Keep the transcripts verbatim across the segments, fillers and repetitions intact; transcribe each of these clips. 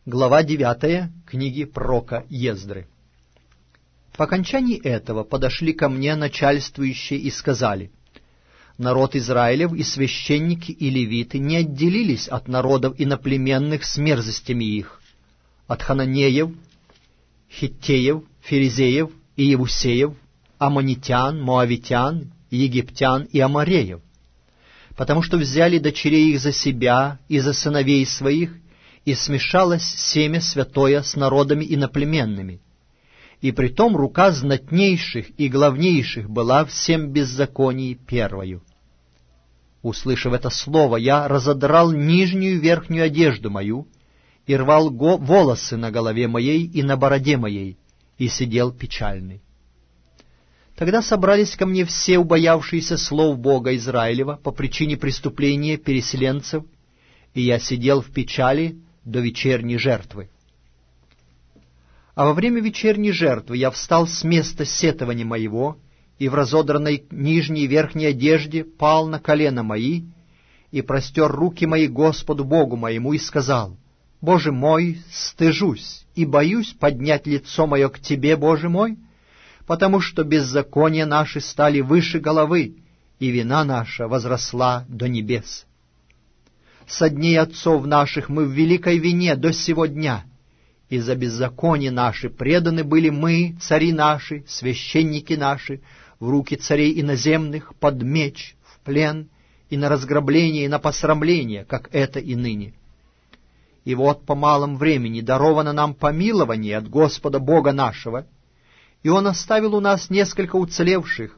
Глава девятая книги пророка Ездры. По окончании этого подошли ко мне начальствующие и сказали: народ Израилев и священники и левиты не отделились от народов иноплеменных с мерзостями их, от хананеев, хиттеев, ферезеев и евусеев, аммонитян, моавитян, египтян и амореев, потому что взяли дочерей их за себя и за сыновей своих, и смешалось семя святое с народами иноплеменными. И притом рука знатнейших и главнейших была всем беззаконии первою. Услышав это слово, я разодрал нижнюю и верхнюю одежду мою, и рвал го- волосы на голове моей и на бороде моей, и сидел печальный. Тогда собрались ко мне все убоявшиеся слов Бога Израилева по причине преступления переселенцев, и я сидел в печали до вечерней жертвы. А во время вечерней жертвы я встал с места сетования моего, и в разодранной нижней и верхней одежде пал на колено мои, и простер руки мои Господу Богу моему, и сказал: «Боже мой, стыжусь и боюсь поднять лицо мое к Тебе, Боже мой, потому что беззакония наши стали выше головы, и вина наша возросла до небес. Со дней отцов наших мы в великой вине до сего дня, и за беззаконие наши преданы были мы, цари наши, священники наши, в руки царей иноземных, под меч, в плен, и на разграбление, и на посрамление, как это и ныне. И вот по малом времени даровано нам помилование от Господа Бога нашего, и Он оставил у нас несколько уцелевших,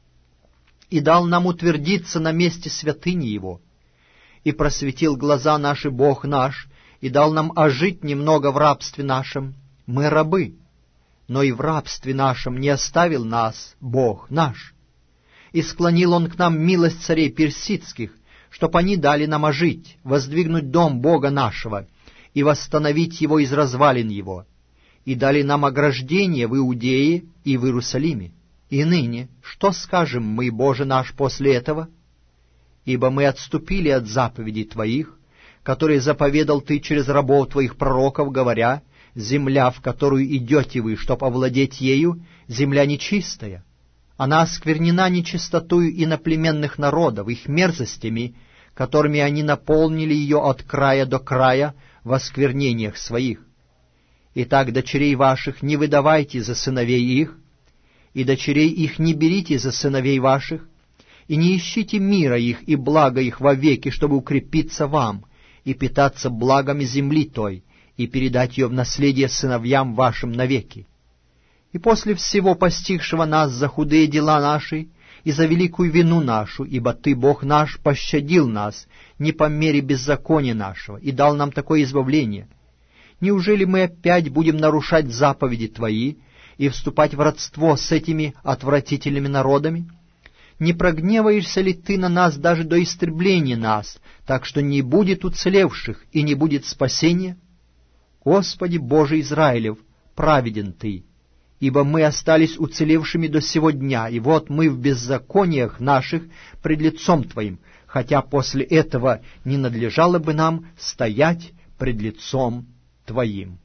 и дал нам утвердиться на месте святыни Его, и просветил глаза наши Бог наш, и дал нам ожить немного в рабстве нашем. Мы рабы, но и в рабстве нашем не оставил нас Бог наш. И склонил Он к нам милость царей персидских, чтоб они дали нам ожить, воздвигнуть дом Бога нашего и восстановить его из развалин его, и дали нам ограждение в Иудее и в Иерусалиме. И ныне, что скажем мы, Боже наш, после этого? Ибо мы отступили от заповедей Твоих, которые заповедал Ты через рабов Твоих пророков, говоря: земля, в которую идете вы, чтоб овладеть ею, земля нечистая. Она осквернена нечистотою иноплеменных народов, их мерзостями, которыми они наполнили ее от края до края в осквернениях своих. Итак, дочерей ваших не выдавайте за сыновей их, и дочерей их не берите за сыновей ваших, и не ищите мира их и блага их вовеки, чтобы укрепиться вам и питаться благами земли той, и передать ее в наследие сыновьям вашим навеки. И после всего постигшего нас за худые дела наши и за великую вину нашу, ибо Ты, Бог наш, пощадил нас не по мере беззакония нашего и дал нам такое избавление, неужели мы опять будем нарушать заповеди Твои и вступать в родство с этими отвратительными народами? Не прогневаешься ли Ты на нас даже до истребления нас, так что не будет уцелевших и не будет спасения? Господи Боже Израилев, праведен Ты, ибо мы остались уцелевшими до сего дня, и вот мы в беззакониях наших пред лицом Твоим, хотя после этого не надлежало бы нам стоять пред лицом Твоим».